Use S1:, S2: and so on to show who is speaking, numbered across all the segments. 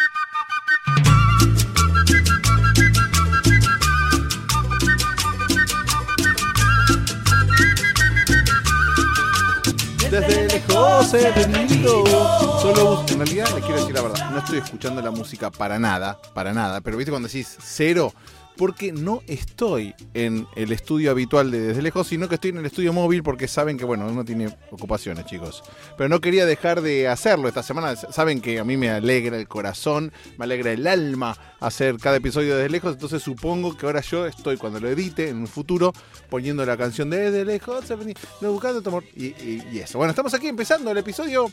S1: Desde lejos he venido. Solo en realidad les quiero decir la verdad, no estoy escuchando la música para nada, pero viste cuando decís cero, porque no estoy en el estudio habitual de Desde Lejos, sino que estoy en el estudio móvil porque saben que, bueno, uno tiene ocupaciones, chicos. Pero no quería dejar de hacerlo esta semana. Saben que a mí me alegra el corazón, me alegra el alma hacer cada episodio Desde Lejos. Entonces supongo que ahora yo estoy, cuando lo edite en un futuro, poniendo la canción de Desde Lejos, buscando tu amor y eso. Bueno, estamos aquí empezando el episodio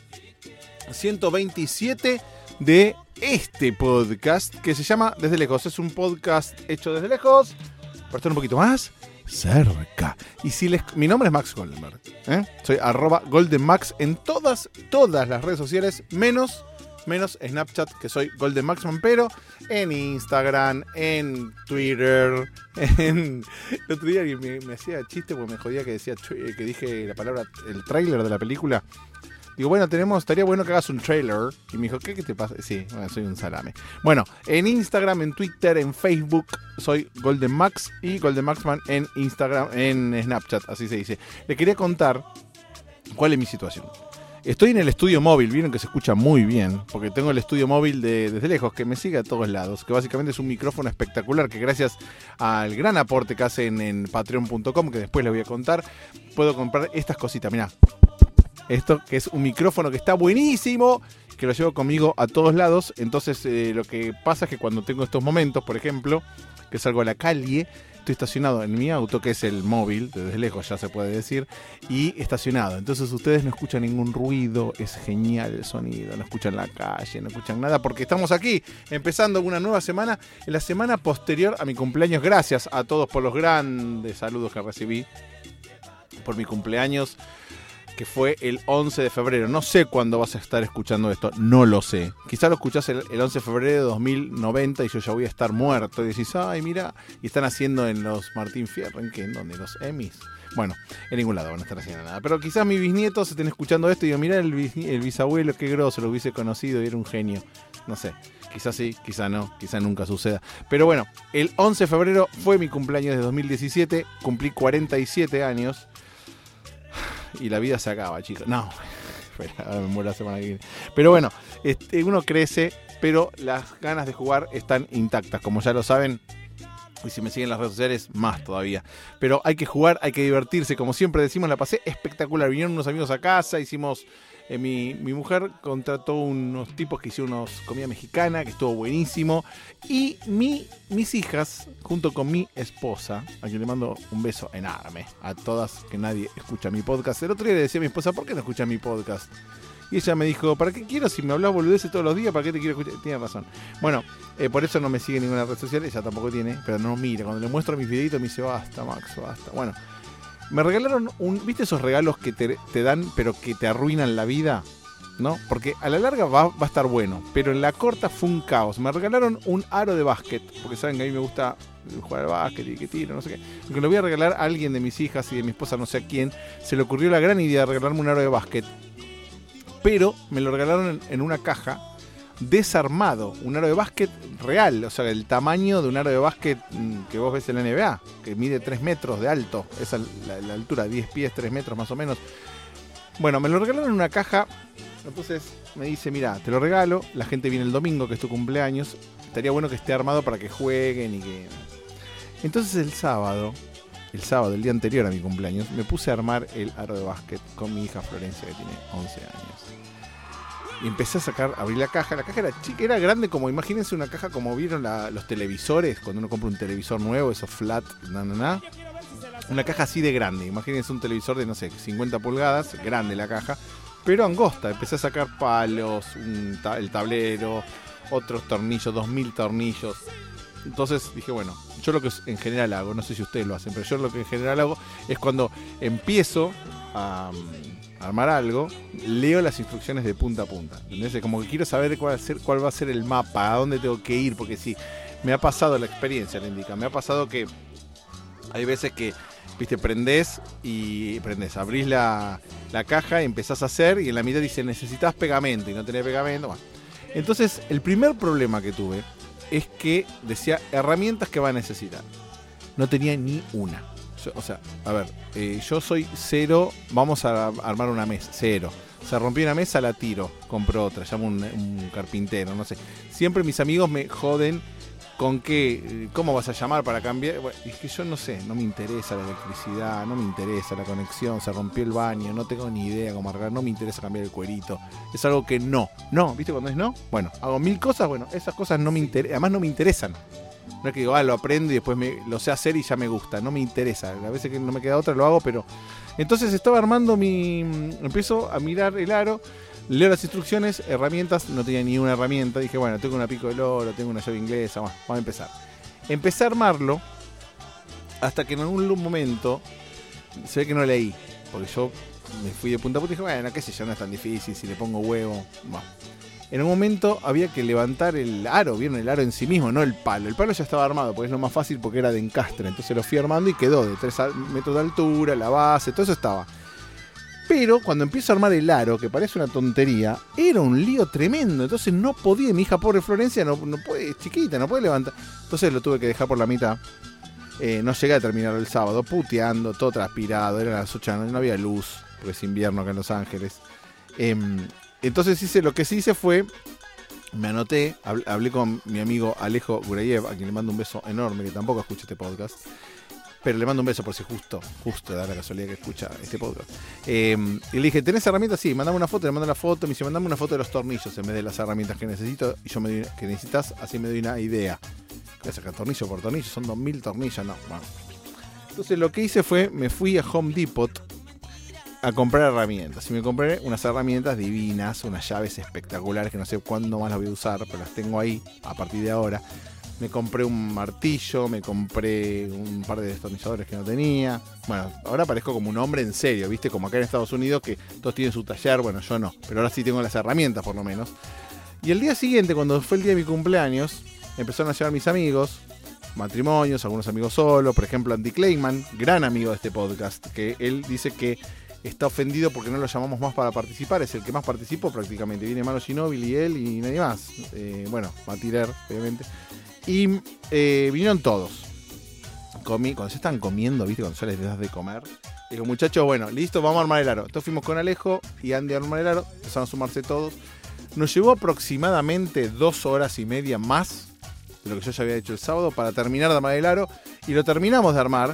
S1: 127 de este podcast que se llama Desde Lejos. Es un podcast hecho desde lejos para estar un poquito más cerca. Y mi nombre es Max Goldenberg, soy @GoldenMax en todas las redes sociales, menos Snapchat, que soy GoldenMaxman, pero en Instagram, en Twitter, el otro día me hacía chiste porque me jodía que dije la palabra, el tráiler de la película. Digo, bueno, estaría bueno que hagas un trailer. Y me dijo, ¿qué te pasa? Sí, bueno, soy un salame. Bueno, en Instagram, en Twitter, en Facebook, soy GoldenMax y GoldenMaxman en Instagram, en Snapchat, así se dice. Le quería contar cuál es mi situación. Estoy en el estudio móvil, vieron que se escucha muy bien, porque tengo el estudio móvil Desde Lejos, que me sigue a todos lados, que básicamente es un micrófono espectacular, que gracias al gran aporte que hacen en patreon.com, que después les voy a contar, puedo comprar estas cositas, mirá. Esto que es un micrófono que está buenísimo, que lo llevo conmigo a todos lados. Entonces lo que pasa es que cuando tengo estos momentos, por ejemplo, que salgo a la calle, estoy estacionado en mi auto, que es el móvil, desde lejos ya se puede decir, y estacionado. Entonces ustedes no escuchan ningún ruido, es genial el sonido, no escuchan la calle, no escuchan nada, porque estamos aquí empezando una nueva semana, en la semana posterior a mi cumpleaños. Gracias a todos por los grandes saludos que recibí por mi cumpleaños, que fue el 11 de febrero. No sé cuándo vas a estar escuchando esto, no lo sé. Quizá lo escuchás el 11 de febrero de 2090 y yo ya voy a estar muerto. Y decís, ay, mira, y están haciendo en los Martín Fierro, ¿en qué? ¿En dónde? ¿Los Emmys? Bueno, en ningún lado van a estar haciendo nada. Pero quizás mis bisnietos estén escuchando esto y digan, mirá el bisabuelo, qué grosso, lo hubiese conocido y era un genio. No sé, quizás sí, quizás no, quizás nunca suceda. Pero bueno, el 11 de febrero fue mi cumpleaños de 2017, cumplí 47 años. Y la vida se acaba, chicos. No, ahora me muero la semana que viene. Pero bueno, uno crece, pero las ganas de jugar están intactas, como ya lo saben. Y si me siguen en las redes sociales, más todavía. Pero hay que jugar, hay que divertirse. Como siempre decimos, la pasé espectacular. Vinieron unos amigos a casa, hicimos... Mi mujer contrató unos tipos que hicieron comida mexicana, que estuvo buenísimo. Y mis hijas, junto con mi esposa, a quien le mando un beso enorme a todas, que nadie escucha mi podcast. El otro día le decía a mi esposa, ¿por qué no escuchas mi podcast? Y ella me dijo, ¿para qué quiero? Si me hablas boludeces todos los días, ¿para qué te quiero escuchar? Tiene razón. Bueno, por eso no me sigue en ninguna red social, ella tampoco tiene, pero no mira. Cuando le muestro mis videitos me dice, basta, Max, basta. Bueno. Me regalaron ¿viste esos regalos que te dan pero que te arruinan la vida? ¿No? Porque a la larga va a estar bueno, pero en la corta fue un caos. Me regalaron un aro de básquet, porque saben que a mí me gusta jugar al básquet y que tiro, no sé qué. Lo que le voy a regalar a alguien de mis hijas y de mi esposa, no sé a quién, se le ocurrió la gran idea de regalarme un aro de básquet. Pero me lo regalaron en una caja, desarmado, un aro de básquet real, o sea, el tamaño de un aro de básquet que vos ves en la NBA, que mide 3 metros de alto, esa es la altura, 10 pies, 3 metros más o menos. Bueno, me lo regalaron en una caja, entonces me dice, mira, te lo regalo, la gente viene el domingo, que es tu cumpleaños, estaría bueno que esté armado para que jueguen y que... Entonces el sábado, el día anterior a mi cumpleaños, me puse a armar el aro de básquet con mi hija Florencia, que tiene 11 años. Y empecé a abrir la caja. La caja era chica, era grande, como imagínense una caja como vieron los televisores, cuando uno compra un televisor nuevo, esos flat, una caja así de grande. Imagínense un televisor de, no sé, 50 pulgadas, grande la caja, pero angosta. Empecé a sacar palos, el tablero, otros tornillos, 2000 tornillos. Entonces dije, bueno, yo lo que en general hago, no sé si ustedes lo hacen, pero yo lo que en general hago es cuando empiezo a armar algo, leo las instrucciones de punta a punta. ¿Entendés? Como que quiero saber cuál va a ser el mapa, a dónde tengo que ir, porque sí, me ha pasado la experiencia, le indica, me ha pasado que hay veces que, viste, abrís la caja y empezás a hacer, y en la mitad dice, necesitas pegamento, y no tenés pegamento. Bueno, Entonces, el primer problema que tuve es que decía herramientas que va a necesitar. No tenía ni una. Yo soy cero, vamos a armar una mesa, cero. Se rompió una mesa, la tiro, compro otra, llamo un carpintero, no sé. Siempre mis amigos me joden con que, ¿cómo vas a llamar para cambiar? Bueno, es que yo no sé, no me interesa la electricidad, no me interesa la conexión, se rompió el baño, no tengo ni idea cómo arreglar, no me interesa cambiar el cuerito. Es algo que no, ¿viste cuando es no? Bueno, hago 1000 cosas, bueno, esas cosas no me interesan, además no me interesan. No es que digo, lo aprendo y después lo sé hacer y ya me gusta, no me interesa. A veces que no me queda otra lo hago, pero... Entonces estaba armando empiezo a mirar el aro, leo las instrucciones, herramientas, no tenía ni una herramienta. Dije, bueno, tengo una pico del oro, tengo una llave inglesa, vamos a empezar. Empecé a armarlo hasta que en algún momento se ve que no leí, porque yo me fui de punta a punta y dije, bueno, qué sé yo, no es tan difícil, si le pongo huevo, bueno. En un momento había que levantar el aro, ¿vieron? El aro en sí mismo, no el palo. El palo ya estaba armado, porque es lo más fácil porque era de encastre. Entonces lo fui armando y quedó de 3 metros de altura, la base, todo eso estaba. Pero cuando empiezo a armar el aro, que parece una tontería, era un lío tremendo. Entonces no podía, mi hija pobre Florencia no puede, es chiquita, no puede levantar. Entonces lo tuve que dejar por la mitad. No llegué a terminar el sábado, puteando, todo transpirado, eran las 8 de la noche, no había luz, porque es invierno acá en Los Ángeles. Entonces lo que sí hice fue, me anoté, hablé con mi amigo Alejo Gurayev, a quien le mando un beso enorme, que tampoco escucha este podcast, pero le mando un beso por si justo da la casualidad que escucha este podcast. Y le dije, ¿tenés herramientas? Sí, mandame una foto, le mando la foto, me dice, mandame una foto de los tornillos en vez de las herramientas que necesito, y yo que necesitas, así me doy una idea. ¿Qué voy a sacar tornillo por tornillo? Son 2000 tornillos, no, bueno. Entonces lo que hice fue, me fui a Home Depot a comprar herramientas. Y me compré unas herramientas divinas, unas llaves espectaculares que no sé cuándo más las voy a usar, pero las tengo ahí a partir de ahora. Me compré un martillo, me compré un par de destornilladores que no tenía. Bueno, ahora parezco como un hombre en serio, ¿viste? Como acá en Estados Unidos que todos tienen su taller, bueno, yo no. Pero ahora sí tengo las herramientas por lo menos. Y el día siguiente, cuando fue el día de mi cumpleaños, empezaron a llegar mis amigos, matrimonios, algunos amigos solos. Por ejemplo, Andy Clayman, gran amigo de este podcast, que él dice que está ofendido porque no lo llamamos más para participar. Es el que más participó prácticamente. Viene Mano Ginóbili y él y nadie más. Matirer, obviamente. Y vinieron todos. Cuando se están comiendo, ¿viste? Cuando ya les das de comer. Digo, muchachos, bueno, listo, vamos a armar el aro. Entonces fuimos con Alejo y Andy a armar el aro. Empezaron a sumarse todos. Nos llevó aproximadamente 2 horas y media más de lo que yo ya había hecho el sábado para terminar de armar el aro. Y lo terminamos de armar.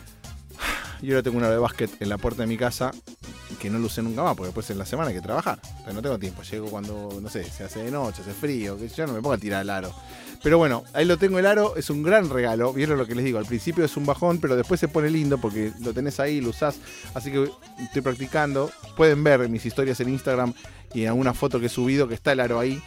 S1: Y ahora tengo un aro de básquet en la puerta de mi casa que no lo usé nunca más, porque después en la semana hay que trabajar. Pero no tengo tiempo. Llego cuando, no sé, se hace de noche, hace frío, que yo no me pongo a tirar el aro. Pero bueno, ahí lo tengo el aro, es un gran regalo. Vieron lo que les digo, al principio es un bajón, pero después se pone lindo porque lo tenés ahí, lo usás. Así que estoy practicando. Pueden ver mis historias en Instagram y en alguna foto que he subido que está el aro ahí.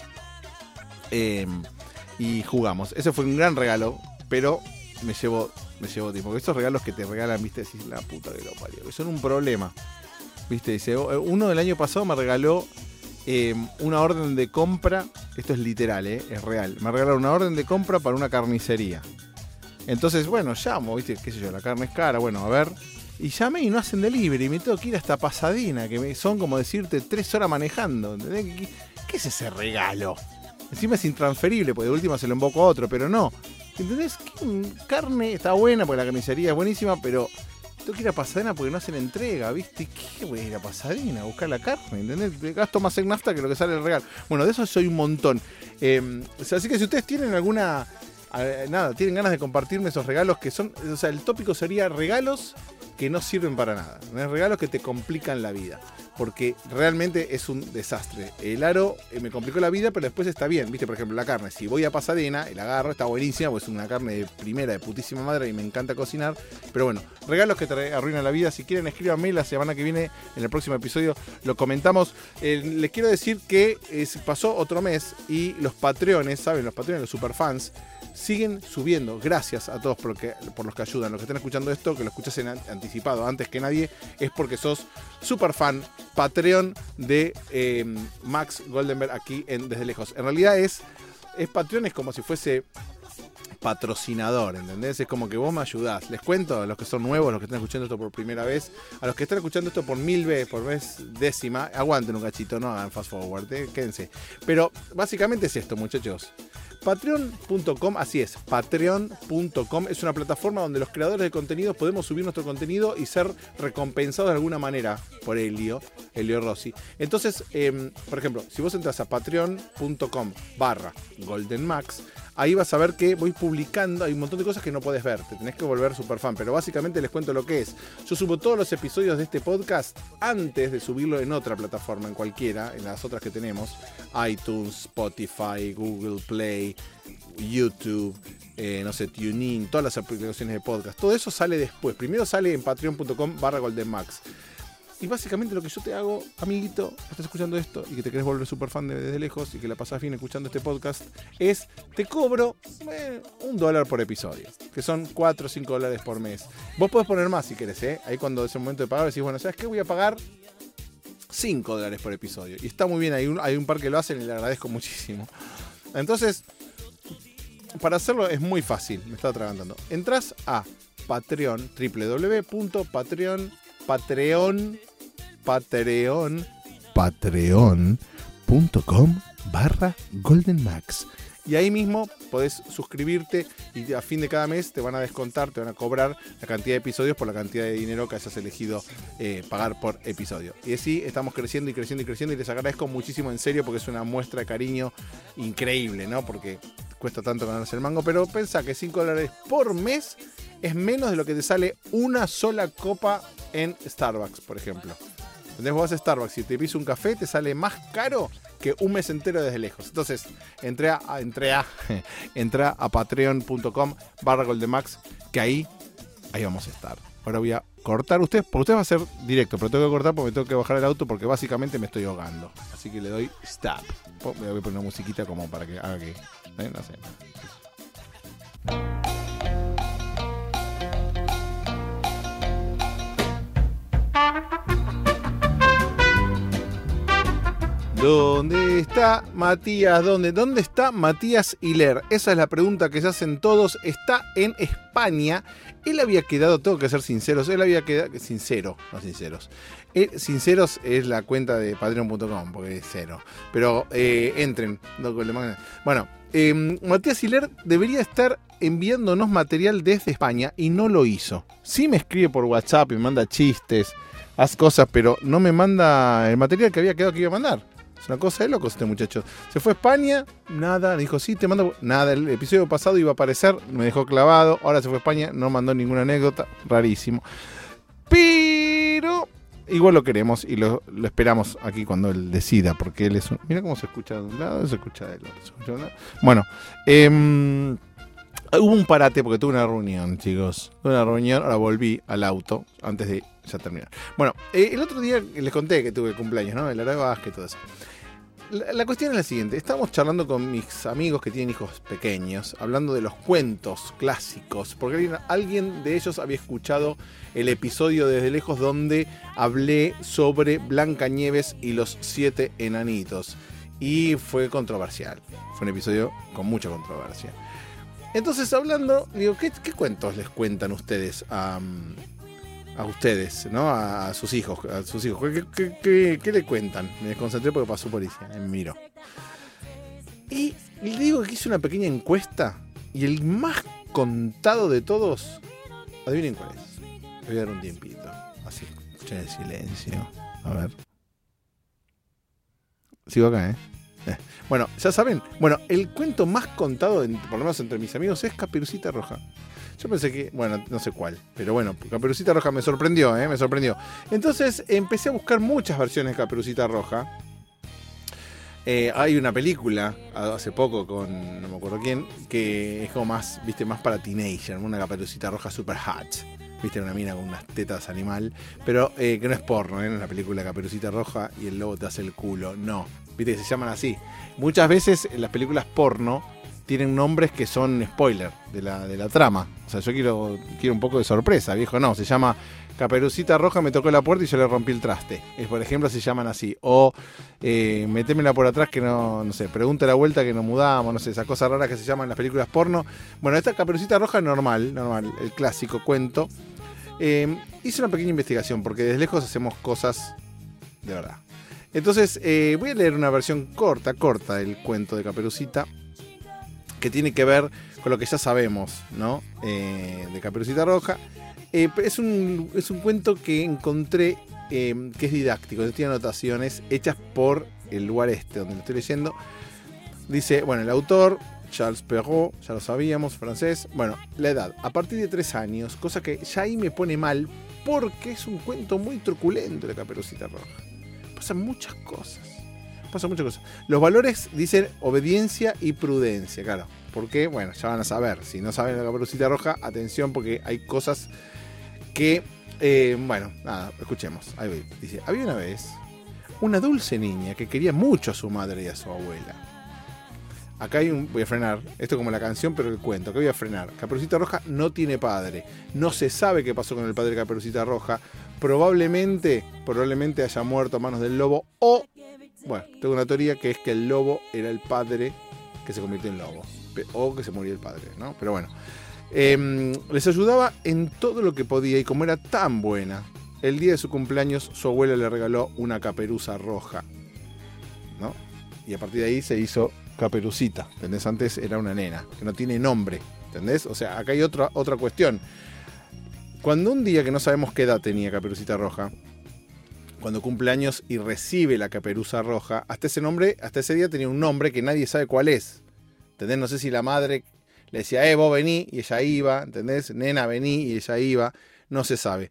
S1: Y jugamos. Ese fue un gran regalo, pero me llevó tiempo. Porque esos regalos que te regalan, viste, decís la puta que lo parió, que son un problema. Viste, dice, uno del año pasado me regaló una orden de compra. Esto es literal, es real. Me regalaron una orden de compra para una carnicería. Entonces, bueno, llamo, viste, qué sé yo, la carne es cara, bueno, a ver. Y llamé y no hacen delivery. Y me tengo que ir hasta Pasadena, que son como decirte 3 horas manejando. ¿Entendés? ¿Qué es ese regalo? Encima es intransferible, porque de última se lo emboco a otro, pero no. ¿Entendés? Carne está buena, porque la carnicería es buenísima, pero tengo que ir a Pasadena porque no hacen entrega, ¿viste? ¿Qué voy a ir a Pasadena a buscar la carne? ¿Entendés? Gasto más en nafta que lo que sale el regalo. Bueno, de eso soy un montón. Así que si ustedes tienen alguna... tienen ganas de compartirme esos regalos que son... O sea, el tópico sería regalos que no sirven para nada. ¿No? Regalos que te complican la vida. Porque realmente es un desastre. El aro me complicó la vida, pero después está bien. Viste, por ejemplo, la carne. Si voy a Pasadena y la agarro, está buenísima, porque es una carne de primera, de putísima madre, y me encanta cocinar. Pero bueno, regalos que te arruinan la vida. Si quieren, escríbanme la semana que viene, en el próximo episodio, lo comentamos. Les quiero decir que pasó otro mes y los Patreones, ¿saben? Los Patreones, los superfans, siguen subiendo. Gracias a todos por los que ayudan. Los que están escuchando esto, que lo escuchas en anticipado antes que nadie, es porque sos super fan, Patreon de Max Goldenberg aquí en Desde Lejos. En realidad es Patreon, es como si fuese patrocinador, ¿entendés? Es como que vos me ayudás. Les cuento a los que son nuevos, los que están escuchando esto por primera vez, a los que están escuchando esto por 1000 veces, por vez décima, aguanten un cachito, no hagan fast forward, quédense. Pero básicamente es esto, muchachos. Patreon.com, así es, patreon.com es una plataforma donde los creadores de contenidos podemos subir nuestro contenido y ser recompensados de alguna manera por Elio Rossi. Entonces, por ejemplo, si vos entras a patreon.com/goldenmax, ahí vas a ver que voy publicando, hay un montón de cosas que no podés ver, te tenés que volver super fan, pero básicamente les cuento lo que es. Yo subo todos los episodios de este podcast antes de subirlo en otra plataforma, en cualquiera, en las otras que tenemos, iTunes, Spotify, Google Play, YouTube, no sé, TuneIn, todas las aplicaciones de podcast. Todo eso sale después. Primero sale en patreon.com/goldenmax. Y básicamente lo que yo te hago, amiguito, que estás escuchando esto y que te querés volver súper fan desde lejos y que la pasás bien escuchando este podcast, es, te cobro $1 por episodio, que son $4 o $5 por mes. Vos podés poner más si querés, ¿eh? Ahí cuando es el momento de pagar decís, bueno, ¿sabes qué? Voy a pagar $5 por episodio. Y está muy bien, hay un par que lo hacen y le agradezco muchísimo. Entonces, para hacerlo es muy fácil, me estaba atragantando. Entrás a Patreon, patreon.com/goldenmax. Y ahí mismo podés suscribirte y a fin de cada mes te van a descontar, te van a cobrar la cantidad de episodios por la cantidad de dinero que hayas elegido pagar por episodio. Y así estamos creciendo y creciendo y creciendo y les agradezco muchísimo en serio porque es una muestra de cariño increíble, ¿no? Porque cuesta tanto ganarse el mango, pero pensá que $5 por mes es menos de lo que te sale una sola copa en Starbucks, por ejemplo. Entonces vos vas a Starbucks y te pides un café, te sale más caro que un mes entero desde lejos. Entonces, entra a patreon.com/goldenmax, que ahí vamos a estar. Ahora voy a cortar porque usted va a ser directo, pero tengo que cortar porque me tengo que bajar el auto porque básicamente me estoy ahogando. Así que le doy stop. Voy a poner una musiquita como para que haga que... no sé. ¿Dónde está Matías? ¿Dónde está Matías Hiler? Esa es la pregunta que se hacen todos. Está en España. Él había quedado, tengo que ser sinceros, sinceros. Sinceros es la cuenta de patreon.com, porque es cero. Pero entren. Bueno, Matías Hiler debería estar enviándonos material desde España y no lo hizo. Sí me escribe por WhatsApp y me manda chistes, hace cosas, pero no me manda el material que había quedado que iba a mandar. Es una cosa de locos este muchacho. Se fue a España, nada, dijo sí, te mando nada. El episodio pasado iba a aparecer, me dejó clavado. Ahora se fue a España, no mandó ninguna anécdota, rarísimo. Pero igual lo queremos y lo esperamos aquí cuando él decida, porque él es un... Mira cómo se escucha de un lado, se escucha del otro. Bueno, hubo un parate porque tuve una reunión, chicos. Ahora volví al auto antes de ya terminar. Bueno, el otro día les conté que tuve cumpleaños, ¿no? El Lara Vázquez, todo eso. La cuestión es la siguiente. Estábamos charlando con mis amigos que tienen hijos pequeños, hablando de los cuentos clásicos, porque alguien de ellos había escuchado el episodio Desde Lejos donde hablé sobre Blancanieves y los 7 enanitos. Y fue controversial. Fue un episodio con mucha controversia. Entonces, hablando, digo, ¿qué cuentos les cuentan ustedes a ustedes, ¿no? A sus hijos. ¿Qué le cuentan? Me desconcentré porque pasó policía, me miró. Y le digo que hice una pequeña encuesta y el más contado de todos, adivinen cuál es. Le voy a dar un tiempito. Así, escuchen el silencio. A ver. Sigo acá, ¿eh? Bueno, ya saben. Bueno, el cuento más contado, por lo menos entre mis amigos, es Caperucita Roja. Yo pensé que, bueno, no sé cuál, pero bueno, Caperucita Roja me sorprendió, me sorprendió. Entonces empecé a buscar muchas versiones de Caperucita Roja. Hay una película hace poco con no me acuerdo quién, que es como más, viste, más para teenager, una Caperucita Roja super hot. Viste, una mina con unas tetas animal, pero que no es porno, no es una película Caperucita Roja y el lobo te hace el culo, no. Viste que se llaman así. Muchas veces en las películas porno tienen nombres que son spoiler de la trama. O sea, yo quiero un poco de sorpresa, viejo. No, se llama Caperucita Roja me tocó la puerta y yo le rompí el traste. Por ejemplo, se llaman así. O metémela por atrás que no sé, pregunta la vuelta que nos mudamos, no sé, esas cosas raras que se llaman en las películas porno. Bueno, esta Caperucita Roja normal, el clásico cuento. Hice una pequeña investigación porque desde lejos hacemos cosas de verdad. Entonces, voy a leer una versión corta del cuento de Caperucita que tiene que ver con lo que ya sabemos, ¿no? De Caperucita Roja. Es un cuento que encontré que es didáctico, tiene anotaciones hechas por el lugar donde lo estoy leyendo. Dice, bueno, el autor, Charles Perrault, ya lo sabíamos, francés. Bueno, la edad, a partir de 3 años, cosa que ya ahí me pone mal porque es un cuento muy truculento de Caperucita Roja. Pasan muchas cosas. Los valores dicen obediencia y prudencia, claro. Porque, bueno, ya van a saber. Si no saben la Caperucita Roja, atención porque hay cosas que, bueno, nada, escuchemos. Ahí voy. Dice, había una vez una dulce niña que quería mucho a su madre y a su abuela. Acá voy a frenar, esto es como la canción pero el cuento, acá voy a frenar. Caperucita Roja no tiene padre, no se sabe qué pasó con el padre de Caperucita Roja, probablemente haya muerto a manos del lobo o, bueno, tengo una teoría que es que el lobo era el padre que se convirtió en lobo, o que se murió el padre, ¿no? Pero bueno, les ayudaba en todo lo que podía y como era tan buena, el día de su cumpleaños su abuela le regaló una caperuza roja, ¿no? Y a partir de ahí se hizo Caperucita, ¿entendés? Antes era una nena, que no tiene nombre, ¿entendés? O sea, acá hay otra cuestión. Cuando un día que no sabemos qué edad tenía Caperucita Roja, cuando cumple años y recibe la caperuza roja, hasta ese día tenía un nombre que nadie sabe cuál es, ¿entendés? No sé si la madre le decía, vos vení, y ella iba, ¿entendés? Nena, vení, y ella iba, no se sabe.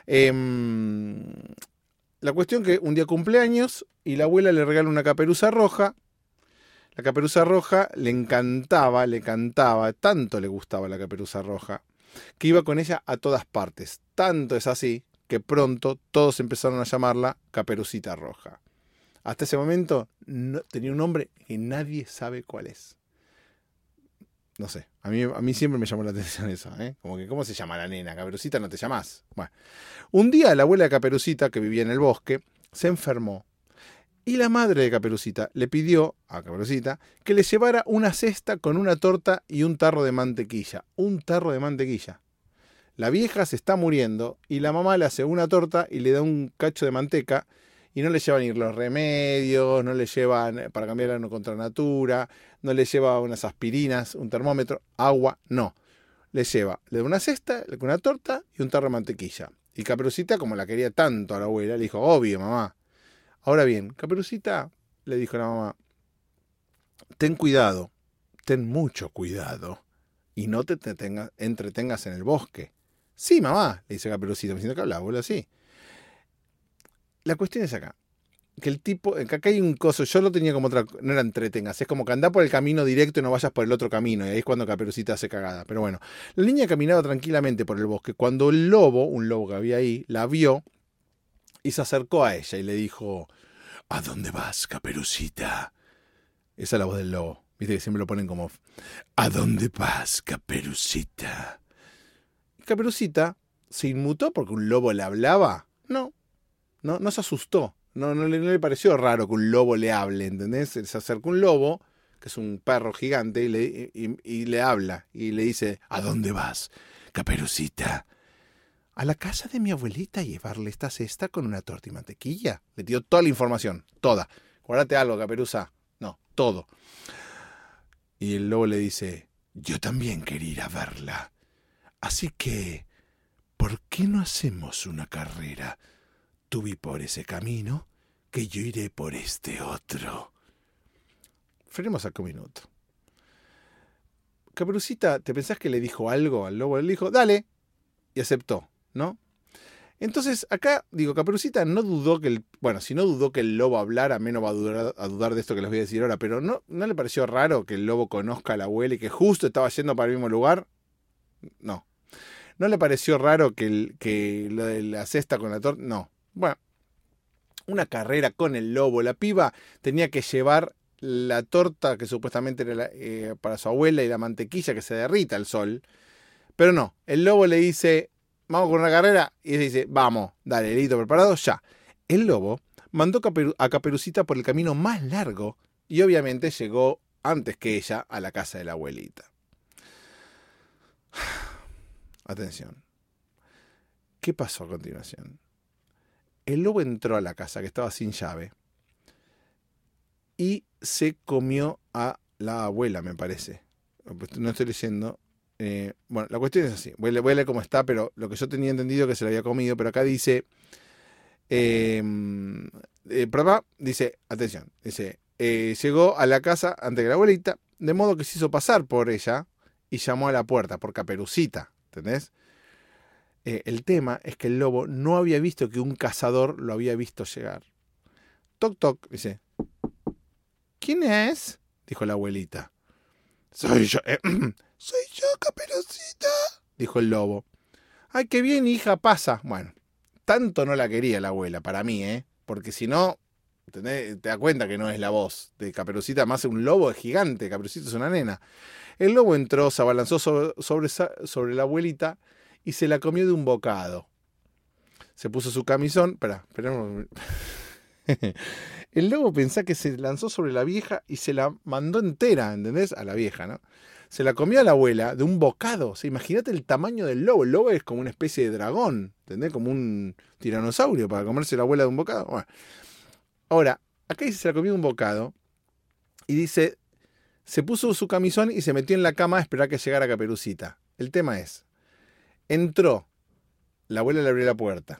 S1: La cuestión que un día cumple años y la abuela le regala una caperuza roja. La caperuza roja le encantaba, le cantaba, tanto le gustaba la caperuza roja, que iba con ella a todas partes. Tanto es así que pronto todos empezaron a llamarla Caperucita Roja. Hasta ese momento tenía un nombre que nadie sabe cuál es. No sé, a mí siempre me llamó la atención eso, ¿eh? Como que, ¿cómo se llama la nena? Caperucita no te llamás. Bueno, un día la abuela de Caperucita, que vivía en el bosque, se enfermó. Y la madre de Caperucita le pidió a Caperucita que le llevara una cesta con una torta y un tarro de mantequilla. Un tarro de mantequilla. La vieja se está muriendo y la mamá le hace una torta y le da un cacho de manteca y no le llevan ni los remedios, no le llevan para cambiarla contra natura, no le lleva unas aspirinas, un termómetro, agua, no. Le da una cesta con una torta y un tarro de mantequilla. Y Caperucita, como la quería tanto a la abuela, le dijo, obvio mamá. Ahora bien, Caperucita, le dijo la mamá, ten cuidado, ten mucho cuidado, y no te entretengas en el bosque. Sí, mamá, le dice Caperucita, me siento que habla, abuelo, así. La cuestión es acá, que el tipo, acá hay un coso, yo lo tenía como otra, no era entretengas, es como que andá por el camino directo y no vayas por el otro camino, y ahí es cuando Caperucita hace cagada. Pero bueno, la niña caminaba tranquilamente por el bosque, cuando un lobo que había ahí, la vio, y se acercó a ella y le dijo, ¿a dónde vas, Caperucita? Esa es la voz del lobo. Viste que siempre lo ponen como, ¿a dónde vas, Caperucita? Y Caperucita se inmutó porque un lobo le hablaba. No se asustó. No le pareció raro que un lobo le hable, ¿entendés? Se acercó un lobo, que es un perro gigante, y le habla. Y le dice, ¿a dónde vas, Caperucita? A la casa de mi abuelita y llevarle esta cesta con una torta y mantequilla. Le dio toda la información, toda. Guárdate algo, Caperuza. No, todo. Y el lobo le dice, yo también quería ir a verla. Así que, ¿por qué no hacemos una carrera? Tú vi por ese camino, que yo iré por este otro. Frenemos acá un minuto. Caperucita, ¿te pensás que le dijo algo al lobo? Le dijo, dale. Y aceptó, ¿no? Entonces, acá, digo, Caperucita no dudó que si no dudó que el lobo hablara, menos va a dudar de esto que les voy a decir ahora, pero ¿no le pareció raro que el lobo conozca a la abuela y que justo estaba yendo para el mismo lugar? No. ¿No le pareció raro que lo de la cesta con la torta? No. Bueno, una carrera con el lobo. La piba tenía que llevar la torta que supuestamente era para su abuela y la mantequilla que se derrita al sol. Pero no, el lobo le dice, vamos con una carrera. Y dice, vamos, dale, listo, preparado, ya. El lobo mandó a Caperucita por el camino más largo y obviamente llegó antes que ella a la casa de la abuelita. Atención. ¿Qué pasó a continuación? El lobo entró a la casa que estaba sin llave y se comió a la abuela, me parece. No estoy leyendo. Bueno, la cuestión es así. Voy a leer cómo está, pero lo que yo tenía entendido que se lo había comido, pero acá dice... papá dice, atención, dice, llegó a la casa ante que la abuelita, de modo que se hizo pasar por ella y llamó a la puerta, por Caperucita, ¿entendés? El tema es que el lobo no había visto que un cazador lo había visto llegar. Toc, toc, dice, ¿quién es? Dijo la abuelita. Soy yo, soy yo, Caperucita, dijo el lobo. Ay, qué bien, hija, pasa. Bueno, tanto no la quería la abuela, para mí, porque si no, te das cuenta que no es la voz de Caperucita, más un lobo es gigante, Caperucita es una nena. El lobo entró, se abalanzó sobre la abuelita y se la comió de un bocado. Se puso su camisón, esperemos. El lobo pensaba que se lanzó sobre la vieja y se la mandó entera, ¿entendés? A la vieja, ¿no? Se la comió a la abuela de un bocado. O sea, imagínate el tamaño del lobo. El lobo es como una especie de dragón, ¿entendés? Como un tiranosaurio para comerse la abuela de un bocado. Bueno. Ahora, acá dice se la comió de un bocado y dice, se puso su camisón y se metió en la cama a esperar que llegara Caperucita. El tema es, entró, la abuela le abrió la puerta,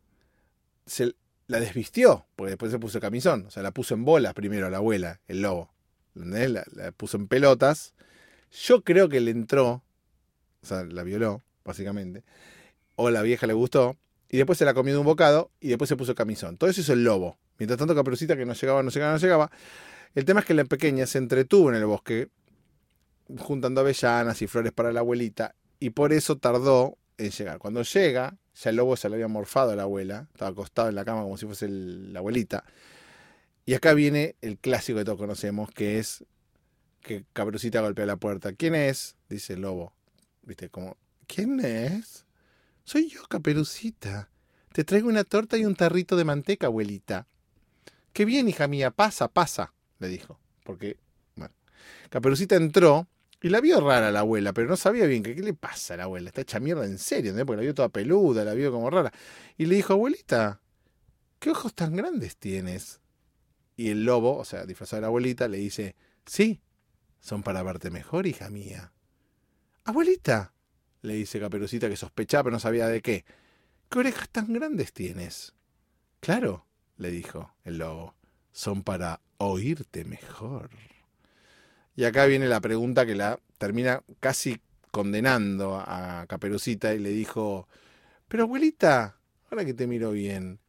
S1: la desvistió, porque después se puso camisón, o sea, la puso en bolas primero a la abuela, el lobo, ¿entendés? La puso en pelotas. Yo creo que le entró, o sea, la violó, básicamente, o la vieja le gustó, y después se la comió de un bocado, y después se puso camisón. Todo eso hizo el lobo. Mientras tanto, Caperucita, que no llegaba. El tema es que la pequeña se entretuvo en el bosque, juntando avellanas y flores para la abuelita, y por eso tardó en llegar. Cuando llega, ya el lobo se le había morfado a la abuela, estaba acostado en la cama como si fuese la abuelita. Y acá viene el clásico que todos conocemos, que es que Caperucita golpea la puerta. ¿Quién es? Dice el lobo. ¿Viste? Como, ¿quién es? Soy yo, Caperucita. Te traigo una torta y un tarrito de manteca, abuelita. Qué bien, hija mía, pasa, le dijo. Porque, bueno, Caperucita entró y la vio rara la abuela, pero no sabía bien qué le pasa a la abuela. Está hecha mierda en serio, ¿no? Porque la vio toda peluda, la vio como rara. Y le dijo, abuelita, ¿qué ojos tan grandes tienes? Y el lobo, o sea, disfrazado de la abuelita, le dice, sí, son para verte mejor, hija mía. Abuelita, le dice Caperucita, que sospechaba pero no sabía de qué. ¿Qué orejas tan grandes tienes? Claro, le dijo el lobo, son para oírte mejor. Y acá viene la pregunta que la termina casi condenando a Caperucita y le dijo, pero abuelita, ahora que te miro bien,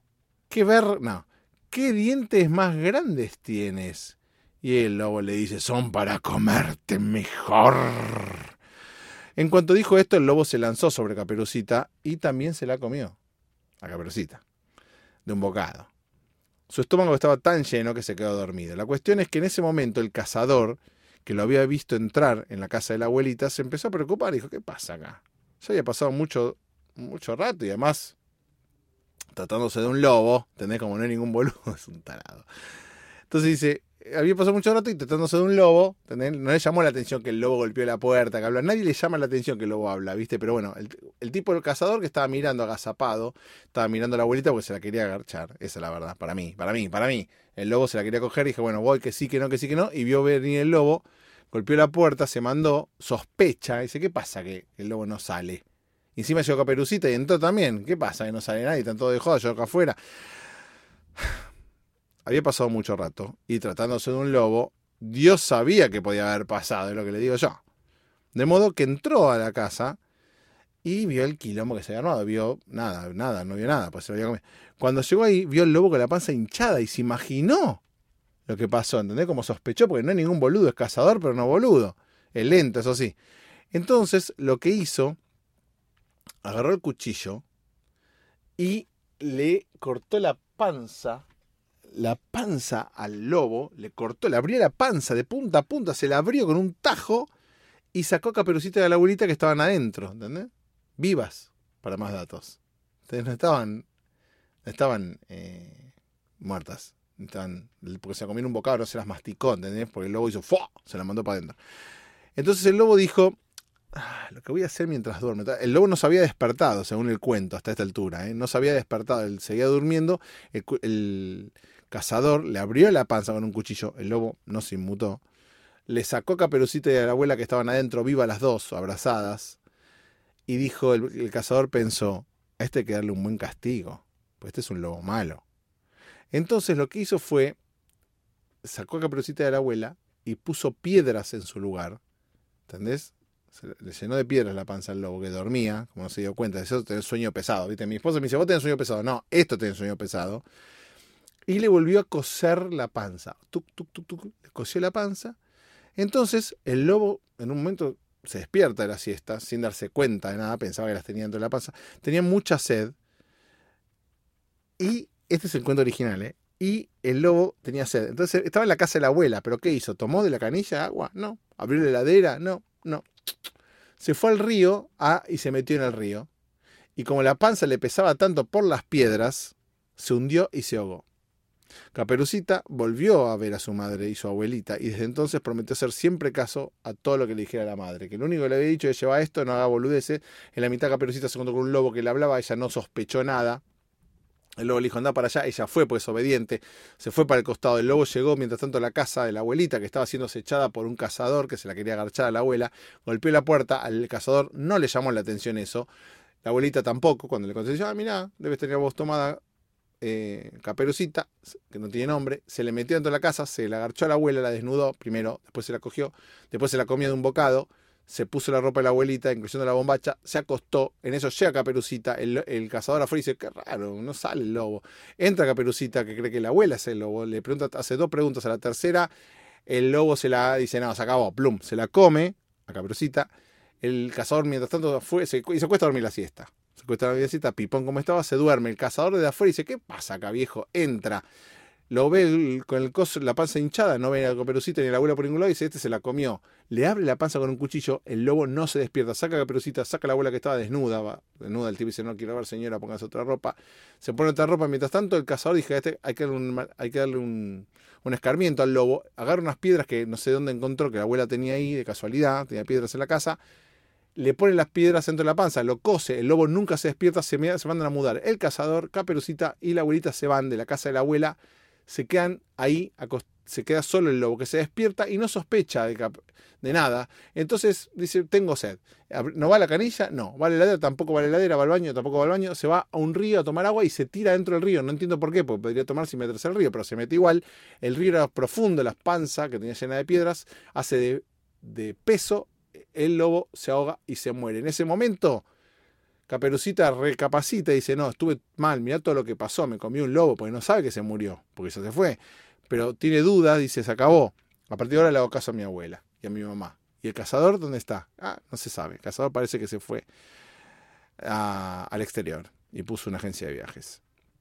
S1: ¿qué dientes más grandes tienes? Y el lobo le dice, son para comerte mejor. En cuanto dijo esto, el lobo se lanzó sobre Caperucita y también se la comió, a Caperucita, de un bocado. Su estómago estaba tan lleno que se quedó dormido. La cuestión es que en ese momento el cazador, que lo había visto entrar en la casa de la abuelita, se empezó a preocupar y dijo, ¿qué pasa acá? Ya había pasado mucho rato y además, tratándose de un lobo, ¿entendés? Como no hay ningún boludo, es un tarado. Entonces dice, había pasado mucho rato y tratándose de un lobo, ¿entendés? No le llamó la atención que el lobo golpeó la puerta, que habla. Nadie le llama la atención que el lobo habla, ¿viste? Pero bueno, el tipo del cazador que estaba mirando agazapado, estaba mirando a la abuelita porque se la quería agarchar. Esa es la verdad, para mí. El lobo se la quería coger y dije, bueno, voy, que sí, que no, y vio venir el lobo, golpeó la puerta, se mandó, sospecha, dice, ¿qué pasa que el lobo no sale? Y encima llegó Caperucita y entró también. ¿Qué pasa? Que no sale nadie, están todos de joda, yo acá afuera. Había pasado mucho rato y tratándose de un lobo, Dios sabía que podía haber pasado, es lo que le digo yo. De modo que entró a la casa y vio el quilombo que se había armado. Vio nada, no vio nada, pues se lo había comido. Cuando llegó ahí, vio el lobo con la panza hinchada y se imaginó lo que pasó, ¿entendés? Como sospechó, porque no hay ningún boludo, es cazador, pero no boludo. Es lento, eso sí. Entonces, lo que hizo, agarró el cuchillo y le cortó la panza al lobo, le abrió la panza de punta a punta, se la abrió con un tajo y sacó a Caperucita de la abuelita que estaban adentro, ¿entendés? Vivas. para más datos. Entonces no estaban muertas. Porque se comieron un bocado, no se las masticó, ¿entendés? Porque el lobo hizo ¡fua! Se las mandó para adentro. Entonces el lobo dijo, lo que voy a hacer mientras duerme. El lobo no se había despertado, según el cuento, hasta esta altura. No se había despertado, él seguía durmiendo. El cazador le abrió la panza con un cuchillo. El lobo no se inmutó. Le sacó a Caperucita y a la abuela que estaban adentro, vivas las dos, abrazadas. Y dijo, el cazador pensó, a este hay que darle un buen castigo, pues este es un lobo malo. Entonces lo que hizo fue, sacó a Caperucita de la abuela y puso piedras en su lugar. ¿Entendés? Le llenó de piedras la panza al lobo que dormía, como no se dio cuenta. Eso tenés sueño pesado, ¿viste? Mi esposa me dice, vos tenés sueño pesado. No, esto tenés sueño pesado. Y le volvió a coser la panza. Tuc, tuc, tuc, tuc. Le cosió la panza. Entonces el lobo en un momento se despierta de la siesta sin darse cuenta de nada, pensaba que las tenía dentro de la panza. Tenía mucha sed. Y este es el cuento original, y el lobo tenía sed. Entonces estaba en la casa de la abuela, pero ¿qué hizo? ¿Tomó de la canilla agua? No. ¿Abrió la heladera? No. Se fue al río y se metió en el río. Y como la panza le pesaba tanto por las piedras, se hundió y se ahogó. Caperucita volvió a ver a su madre y su abuelita, y desde entonces prometió hacer siempre caso a todo lo que le dijera la madre. Que lo único que le había dicho es lleva esto, no haga boludeces. En la mitad Caperucita se encontró con un lobo que le hablaba, ella no sospechó nada. El lobo le dijo, anda para allá, ella fue, pues obediente, se fue para el costado. El lobo llegó, mientras tanto, a la casa de la abuelita, que estaba siendo acechada por un cazador que se la quería agarchar a la abuela. Golpeó la puerta, al cazador no le llamó la atención eso, la abuelita tampoco. Cuando le contestó, mirá, debes tener voz tomada, Caperucita, que no tiene nombre, se le metió dentro de la casa, se la agarchó a la abuela, la desnudó primero, después se la cogió, después se la comió de un bocado, se puso la ropa de la abuelita, incluyendo la bombacha, se acostó, en eso llega Caperucita, el cazador afuera y dice, qué raro, no sale el lobo. Entra Caperucita, que cree que la abuela es el lobo, le pregunta, hace 2 preguntas, a la tercera, el lobo se la dice, no, se acabó, plum, se la come a Caperucita. El cazador, mientras tanto, y se acuesta a dormir la siesta. Se acuesta a dormir la siesta, pipón como estaba, se duerme. El cazador desde afuera dice, ¿qué pasa acá, viejo? Entra. Lo ve con la panza hinchada, no ve a Caperucita ni a la abuela por ningún lado y dice, este se la comió. Le abre la panza con un cuchillo, el lobo no se despierta, saca a Caperucita, saca a la abuela que estaba desnuda, el tipo dice, no quiero ver señora, póngase otra ropa. Se pone otra ropa, mientras tanto el cazador dice, hay que darle un escarmiento al lobo, agarra unas piedras que no sé dónde encontró, que la abuela tenía ahí de casualidad, tenía piedras en la casa, le pone las piedras dentro de la panza, lo cose, el lobo nunca se despierta, se mandan a mudar. El cazador, Caperucita y la abuelita se van de la casa de la abuela, se quedan ahí, se queda solo el lobo que se despierta y no sospecha de nada. Entonces dice, tengo sed. ¿No va a la canilla? No. ¿Va a la heladera? Tampoco va a la heladera. ¿Va al baño? Tampoco va al baño. Se va a un río a tomar agua y se tira dentro del río. No entiendo por qué, porque podría tomar sin meterse al río, pero se mete igual. El río era profundo, la panza que tenía llena de piedras, hace de peso. El lobo se ahoga y se muere. En ese momento, Caperucita recapacita y dice, no, estuve mal, mirá todo lo que pasó, me comí un lobo, porque no sabe que se murió, porque ya se fue. Pero tiene dudas, dice, se acabó. A partir de ahora le hago caso a mi abuela y a mi mamá. ¿Y el cazador dónde está? No se sabe. El cazador parece que se fue al exterior y puso una agencia de viajes.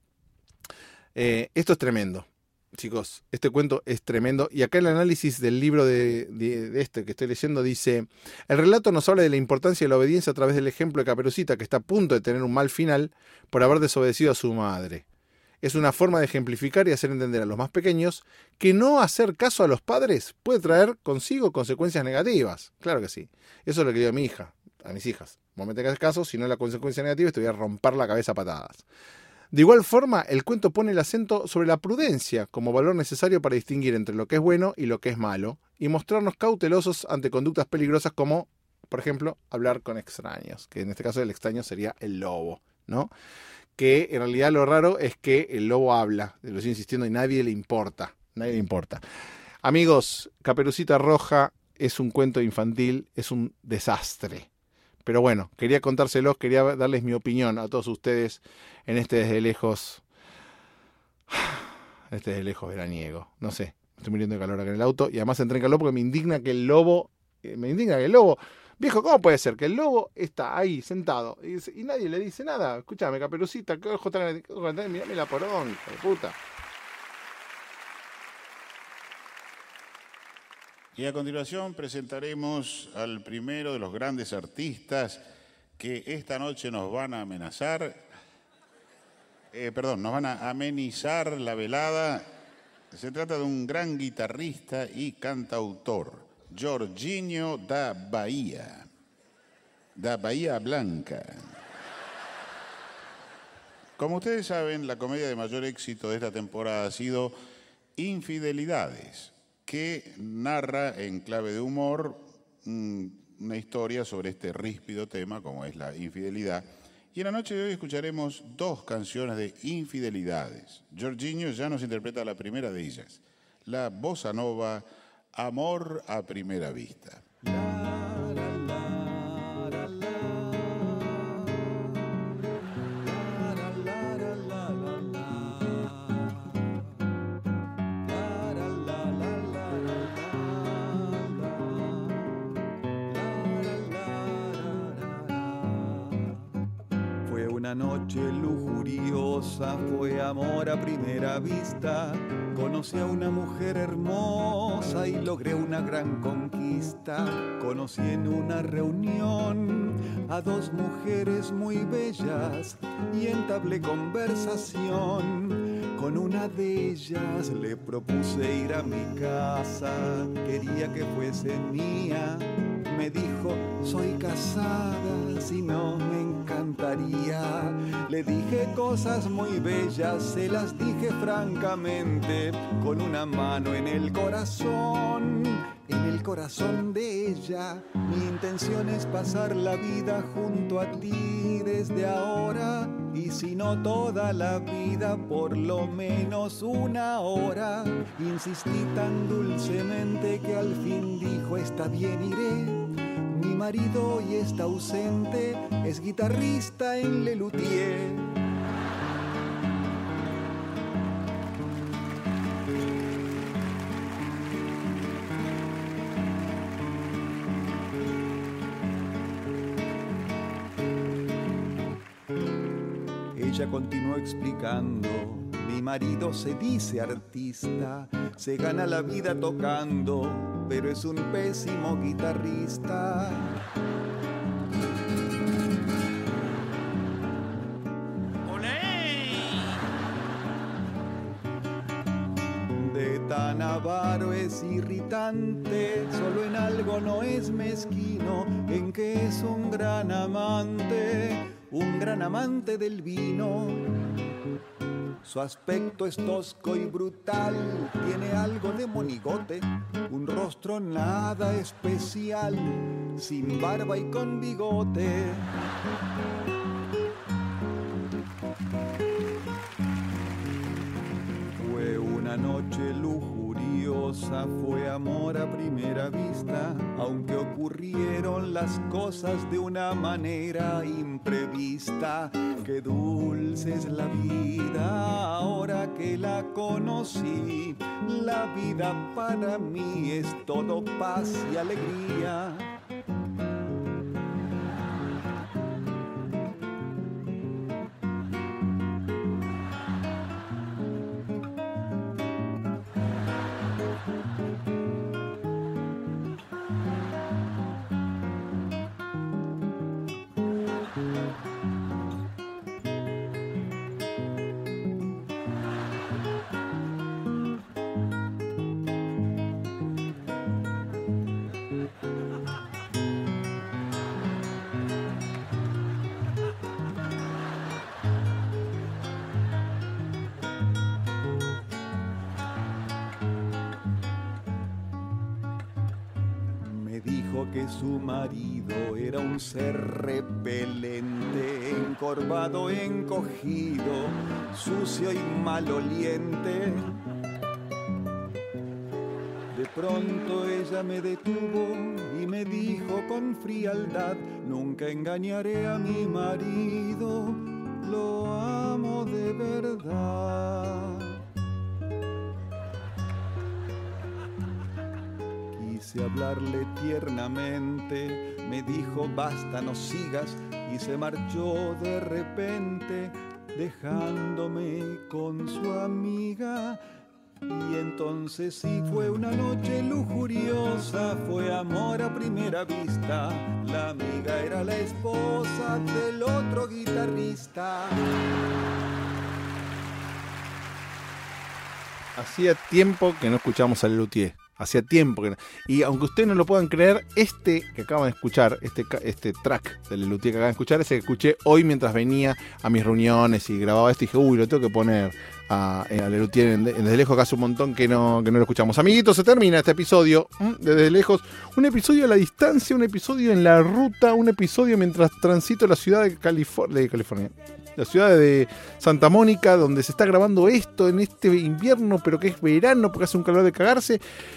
S1: Esto es tremendo. Chicos, este cuento es tremendo. Y acá el análisis del libro de este que estoy leyendo dice, el relato nos habla de la importancia de la obediencia a través del ejemplo de Caperucita, que está a punto de tener un mal final por haber desobedecido a su madre. Es una forma de ejemplificar y hacer entender a los más pequeños que no hacer caso a los padres puede traer consigo consecuencias negativas. Claro que sí. Eso es lo que digo a mi hija, a mis hijas. Vos me tengas caso, si no la consecuencia negativa te voy a romper la cabeza a patadas. De igual forma, el cuento pone el acento sobre la prudencia como valor necesario para distinguir entre lo que es bueno y lo que es malo, y mostrarnos cautelosos ante conductas peligrosas como, por ejemplo, hablar con extraños, que en este caso el extraño sería el lobo, ¿no? Que en realidad lo raro es que el lobo habla, lo estoy insistiendo, y nadie le importa. Amigos, Caperucita Roja es un cuento infantil, es un desastre. Pero bueno, quería contárselos, quería darles mi opinión a todos ustedes en este desde lejos veraniego. No sé, me estoy muriendo de calor acá en el auto y además entré en calor porque me indigna que el lobo, viejo, ¿cómo puede ser que el lobo está ahí sentado y nadie le dice nada? Escúchame, Caperucita, ¿qué ojo tan grande? Mirame la poronga, de puta.
S2: Y a continuación presentaremos al primero de los grandes artistas que esta noche nos van a amenazar, nos van a amenizar la velada. Se trata de un gran guitarrista y cantautor, Jorginho da Bahia Blanca. Como ustedes saben, la comedia de mayor éxito de esta temporada ha sido Infidelidades, que narra en clave de humor una historia sobre este ríspido tema como es la infidelidad. Y en la noche de hoy escucharemos 2 canciones de infidelidades. Jorginho ya nos interpreta la primera de ellas, la bossa nova Amor a Primera Vista.
S3: Una noche lujuriosa, fue amor a primera vista. Conocí a una mujer hermosa y logré una gran conquista. Conocí en una reunión a 2 mujeres muy bellas y entablé conversación. Con una de ellas le propuse ir a mi casa, quería que fuese mía. Me dijo, soy casada, si no me encantaría. Le dije cosas muy bellas, se las dije francamente, con una mano en el corazón de ella. Mi intención es pasar la vida junto a ti desde ahora, y si no toda la vida, por lo menos 1 hora. Insistí tan dulcemente que al fin dijo, está bien, iré. Mi marido hoy está ausente, es guitarrista en Le Luthier. Ella continuó explicando, mi marido se dice artista, se gana la vida tocando, pero es un pésimo guitarrista. De tan avaro es irritante, solo en algo no es mezquino, en que es un gran amante del vino. Su aspecto es tosco y brutal, tiene algo de monigote, un rostro nada especial, sin barba y con bigote. Fue una noche lujuriosa, fue amor a primera vista, aunque ocurrieron las cosas de una manera imprevista. Qué dulce es la vida ahora que la conocí. La vida para mí es todo paz y alegría. Que su marido era un ser repelente, encorvado, encogido, sucio y maloliente. De pronto ella me detuvo y me dijo con frialdad, nunca engañaré a mi marido, lo amo de verdad. Quise hablarle tiernamente, me dijo basta, no sigas, y se marchó de repente, dejándome con su amiga. Y entonces sí fue una noche lujuriosa. cosa fue amor a primera vista. La amiga era la esposa del otro guitarrista.
S1: Hacía tiempo que no escuchábamos a Lelutier. Hacía tiempo que no. Y aunque ustedes no lo puedan creer, este que acaban de escuchar, este track de Lelutier que acaban de escuchar, es el que escuché hoy mientras venía a mis reuniones y grababa esto y dije, uy, lo tengo que poner a Lelutier desde lejos, que hace un montón que no lo escuchamos. Amiguitos, se termina este episodio desde lejos. Un episodio a la distancia, un episodio en la ruta, un episodio mientras transito la ciudad de California. La ciudad de Santa Mónica, donde se está grabando esto en este invierno, pero que es verano porque hace un calor de cagarse.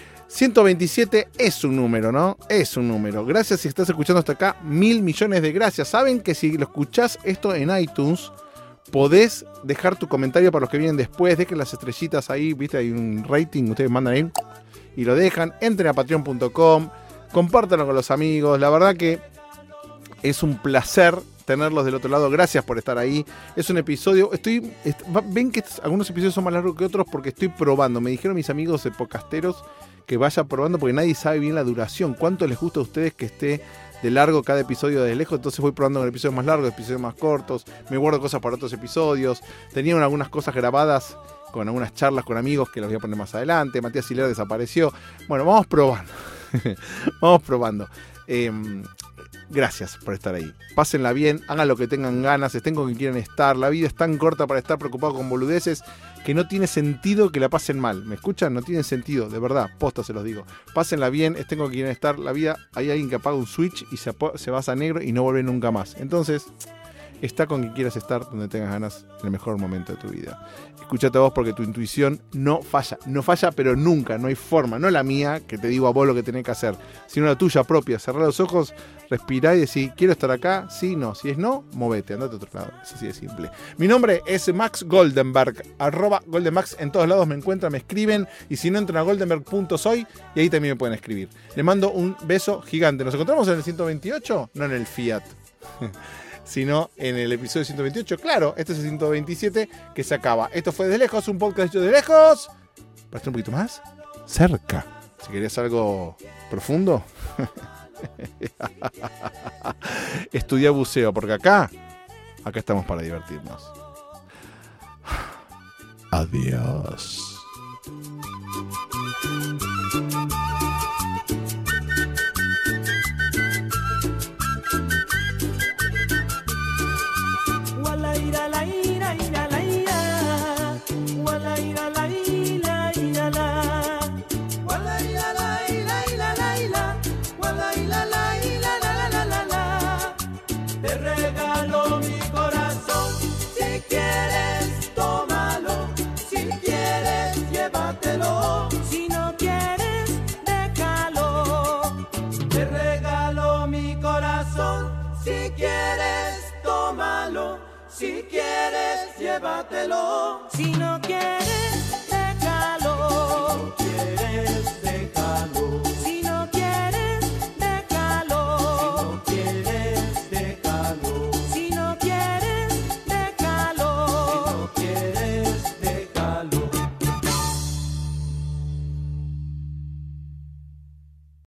S1: 127 es un número, ¿no? Es un número. Gracias si estás escuchando hasta acá. 1.000 millones de gracias. Saben que si lo escuchás esto en iTunes, podés dejar tu comentario para los que vienen después. Dejen las estrellitas ahí, viste, hay un rating, ustedes mandan ahí y lo dejan. Entren a patreon.com, compártanlo con los amigos. La verdad que es un placer tenerlos del otro lado. Gracias por estar ahí. Es un episodio, ven que algunos episodios son más largos que otros porque estoy probando. Me dijeron mis amigos de podcasteros que vaya probando porque nadie sabe bien la duración. ¿Cuánto les gusta a ustedes que esté de largo cada episodio de lejos? Entonces voy probando con episodios más largos, episodios más cortos. Me guardo cosas para otros episodios. Tenía algunas cosas grabadas con algunas charlas con amigos que las voy a poner más adelante. Matías Hilaire desapareció. Bueno, vamos probando. Vamos probando. Gracias por estar ahí. Pásenla bien, hagan lo que tengan ganas, estén con quien quieran estar. La vida es tan corta para estar preocupado con boludeces que no tiene sentido que la pasen mal. ¿Me escuchan? No tiene sentido, de verdad, posta se los digo. Pásenla bien, estén con quien quieran estar. La vida, hay alguien que apaga un switch y se basa a negro y no vuelve nunca más. Entonces, está con quien quieras estar, donde tengas ganas, en el mejor momento de tu vida. Escúchate a vos porque tu intuición no falla. No falla, pero nunca, no hay forma. No la mía, que te digo a vos lo que tenés que hacer, sino la tuya propia. Cerrá los ojos, respirá y decís, ¿quiero estar acá? Sí, no. Si es no, movete, andate a otro lado. Es así de simple. Mi nombre es Max Goldenberg, @Goldenmax. En todos lados me encuentran, me escriben. Y si no, entran a goldenberg.soy y ahí también me pueden escribir. Les mando un beso gigante. ¿Nos encontramos en el 128? No en el Fiat. Sino en el episodio 128. Claro, este es el 127 que se acaba. Esto fue Desde Lejos, un podcast hecho de lejos. Para estar un poquito más cerca. Si querías algo profundo, estudia buceo, porque acá estamos para divertirnos. Adiós.
S4: Si quieres, tómalo. Si quieres, llévatelo. Si no quieres